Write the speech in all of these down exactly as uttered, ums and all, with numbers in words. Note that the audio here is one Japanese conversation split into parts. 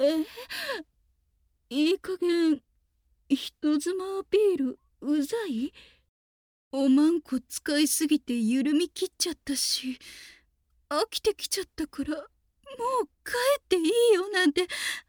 え、いい加減人妻アピールうざい？おまんこ使いすぎて緩み切っちゃったし、飽きてきちゃったからもう帰っていいよなんて。いや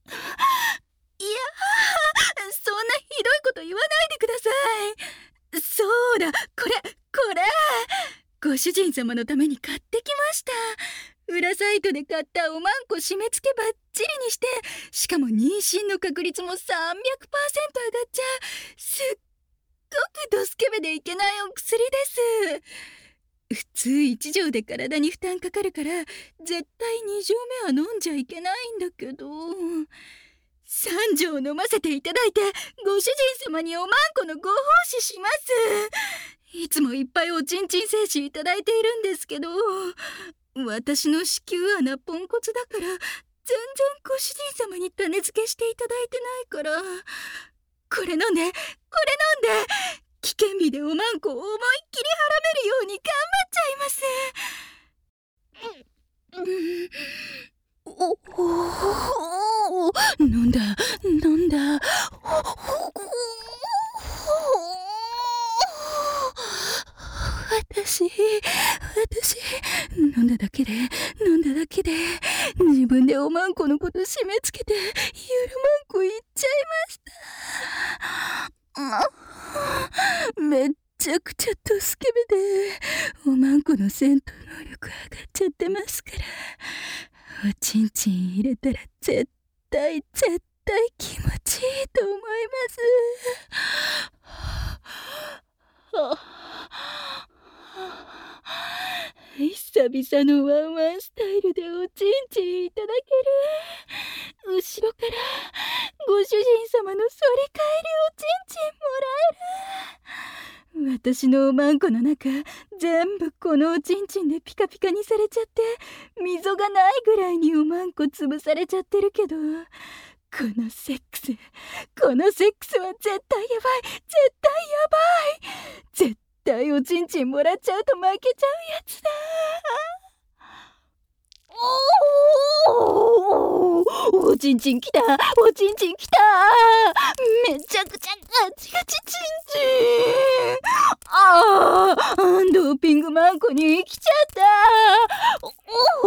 そんなひどいこと言わないでください。そうだ、これこれご主人様のために買ってきました。裏サイトで買ったおまんこ締め付けバッチリにして、しかも妊娠の確率もさんびゃくパーセント上がっちゃう、すっごくドスケベでいけないお薬です。普通いち錠で体に負担かかるから絶対に錠目は飲んじゃいけないんだけど、さん錠飲ませていただいてご主人様におまんこのご奉仕します。いつもいっぱいおちんちん精子いただいているんですけど、私の子宮穴ポンコツだから全然ご主人様に種付けしていただいてないから、これ飲んでこれ飲んで危険日でおまんこを思いっきりはらめるように頑張っちゃいます。うんおお飲んだ飲んだ私私飲んだだけで飲んだだけで自分でおまんこのこと締め付けてゆるまんこ言っちゃいました。めっちゃくちゃドスケベでおまんこの戦闘能力上がっちゃってますから、おちんちん入れたら絶対絶対気持ちいいと思います。久々のワンワンスタイルでおちんちんいただける。後ろからご主人様の反り返りおちんちんもらえる。私のおまんこの中全部このおちんちんでピカピカにされちゃって溝がないぐらいにおまんこ潰されちゃってるけど、このセックスこのセックスは絶対やばい絶対やばい絶対おちんちんもらっちゃうと負けちゃうやつだ。おーおちんちんきたおちんちんきためちゃくちゃガチガチちんちん。あードーピングマンコに来ちゃった。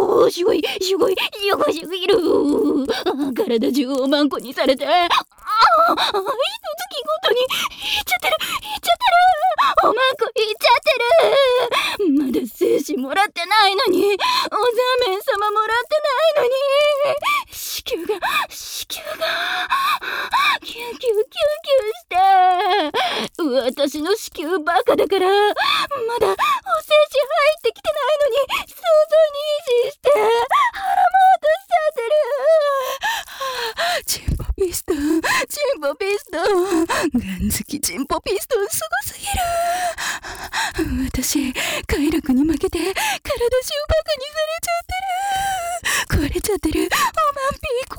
おおすごいすごいすごいすぎる。体中をマンコにされて、ああ一月ごとにいっちゃってるいっちゃってるおまんこいっちゃってる。まだ精子もらってないのにおざめん様もらってないのに子宮が子宮がキュンキュンキュンキュンして、私の子宮バカだからまだお精子入ってきてないのに想像に維持して腹も落としちゃってる。チンポピストンチンポピストンガン好きチンポピストンすごすぎる。私快楽に負けて体中バカにされちゃってる。壊れちゃってるおまんぴー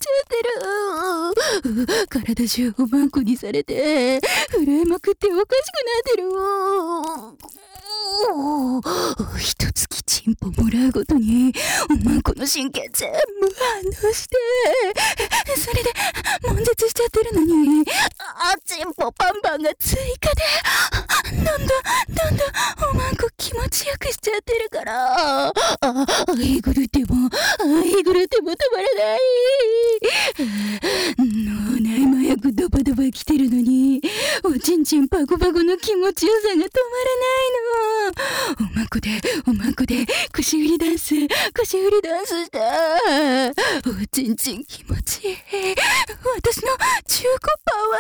壊れちゃってる。体中おまんこにされて震えまくっておかしくなってる。ひとつきチンポもらうごとにおまんこの神経全部反応して、それで悶絶しちゃってるのにあチンポパンパンが追加でどんどんどんどんおまんこ気持ちよくしちゃってるから、あいぐるてもあいぐるても止まらない。脳内麻薬ドバドバ来てるのにおちんちんパコパコの気持ちよさが止まらないの。おまんこでおまんこで腰振りダンス腰振りダンスした。おちんちん気持ちいい。私の中古パワ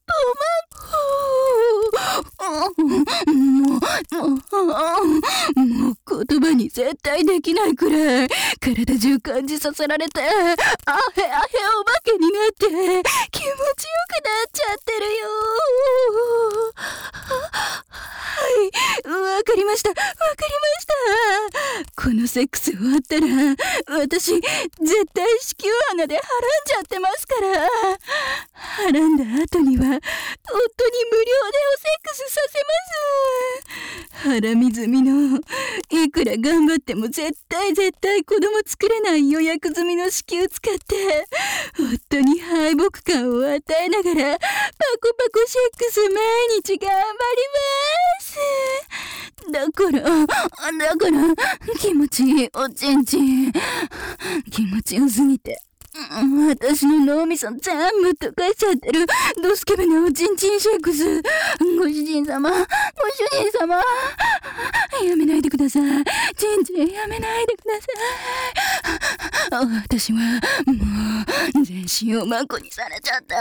ーおまんこもうもうもう言葉に絶対できないくらい体中感じさせられて、あへあへお化けになって気持ちよくなっちゃってるよ。はいわかりましたわかりました。このセックスをわったら私絶対子宮穴ではらんじゃってますから。はらんだ後には夫に無料でおセックスさせます。ハラミ済みのいくら頑張っても絶対絶対子供作れない予約済みの子宮使って夫に敗北感を与えながらパコパコセックス毎日頑張ります。だからだから気持ちいいおちんちん気持ちよすぎて私の脳みそ全部溶かしちゃってるドスケベなおちんちんシェイクス。ご主人様ご主人様やめないでください。ちんちんやめないでください。私はもう全身をマコにされちゃった。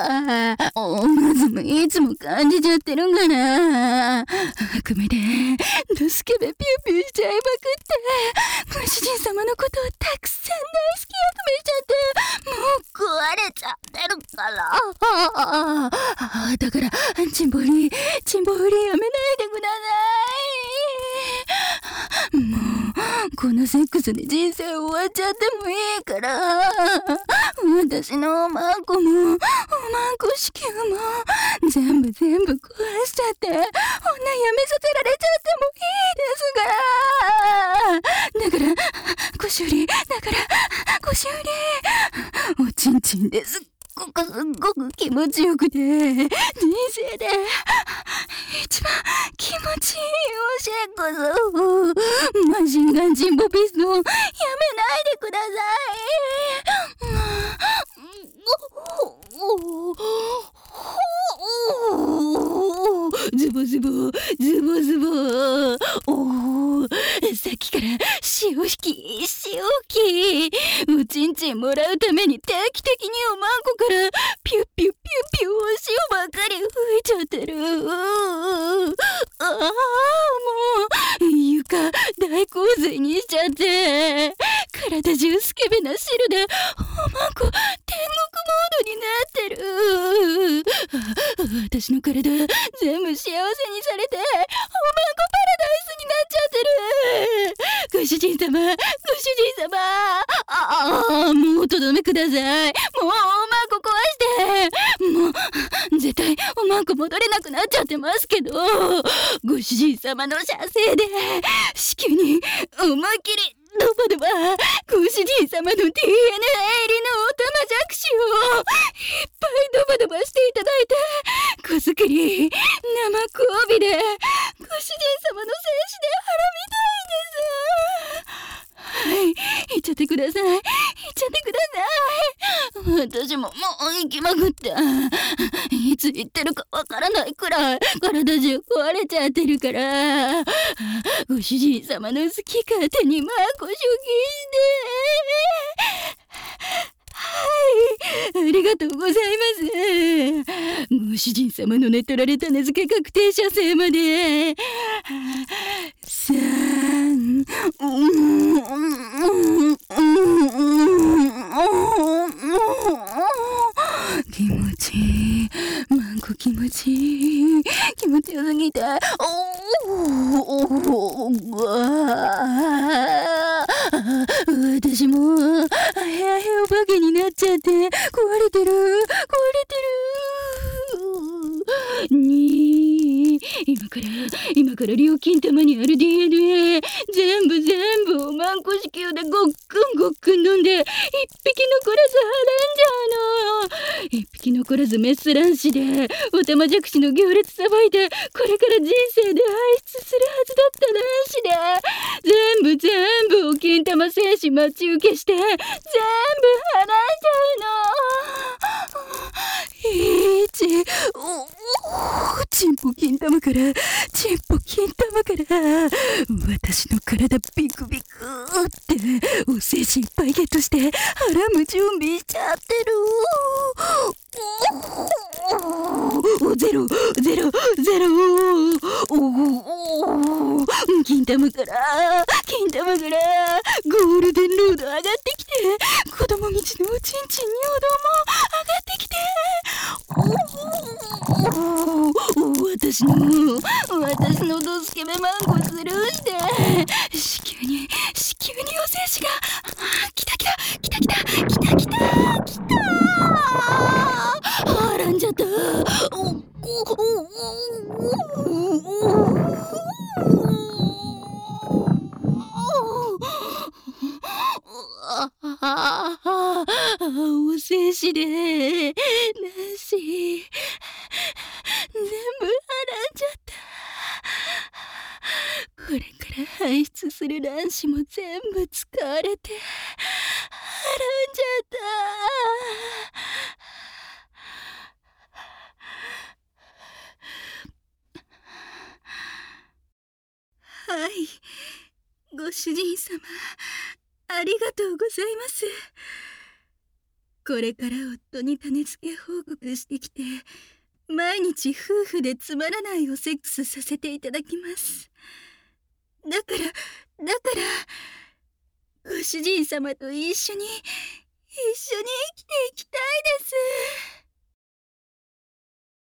オーガズムいつも感じちゃってるんかな。悪夢でドスケベピューピューしちゃいまくってご主人様のことをたくさん大好き役目しちゃってもう壊れちゃってるから。だからチンボリチンボリやめないでください。もうこのセックスで人生終わっちゃってもいいから私のおまんこもおまんこ子宮も全部全部壊しちゃって女やめさせられちゃってもいいですから。だからご修理だからご修理おちんちんですっごくすっごく気持ちよくて人生で一番気持ちいいおシェイクスマシンガンチンポピストンやめないでください。ズボズボズボズボおーさっきから潮引き潮吹きおちんちんもらうために定期的におまんこからピュッピュッピュッピュッお塩ばっかり吹いちゃってる。ああもう床大洪水にしちゃって体中スケベな汁でおまんこ天国モードになってる。私の体全部幸せにされておまんこパラダイスになっちゃってる。ご主人様ご主人様ああもうとどめください。もうおまんこ壊してもう絶対おまんこ戻れなくなっちゃってますけどご主人様の射精で子宮に思いっきりドバドバご主人様の ディーエヌエー 入りのオタマジャクシをいっぱいドバドバしていただいて子作り生交尾でご主人様の精子で腹みたいです。はい、行っちゃってください行っちゃってください。私ももう行きまくったいつ行ってるかわからないくらい体中壊れちゃってるからご主人様の好き勝手にマコショキしてはいありがとうございます。ご主人様の寝取られ種付け確定射精までさん気持ちいいマンコ気持ちいい気持ちよすぎておお私もあへあへお化けになっちゃって壊れてる壊れてるに今から今から料金玉にある ディーエヌエー 全部全部おまんこ子宮でごっくんごっくん飲んで一匹残らずはらんじゃうの。一匹残らずメス卵子でおたまじゃくしの行列さばいてこれから人生で排出するはずだった卵子で全部全部お金玉精子待ち受けして全部はらんじゃうの。一おおチンポ金玉からチンポ金玉から私の体ビクビクってお精子いっぱいゲットしてはらむ準備しちゃってる。ゼロゼロゼロおお金玉から金玉からゴールデンロード上がってきて子供道のおちんちんにおども上がってきて私の私のドスケベマンコスルーして子宮に子宮にお精私が、来た来た来た来た来た来た来たはらんじゃった。おおおせしでなし全部はらんじゃった。これから排出する卵子も全部使われてはらんじゃった。はい、ご主人様、ありがとうございます。これから夫に種付け報告してきて、毎日夫婦でつまらないおセックスさせていただきます。だから、だから、ご主人様と一緒に、一緒に生きていきたいです。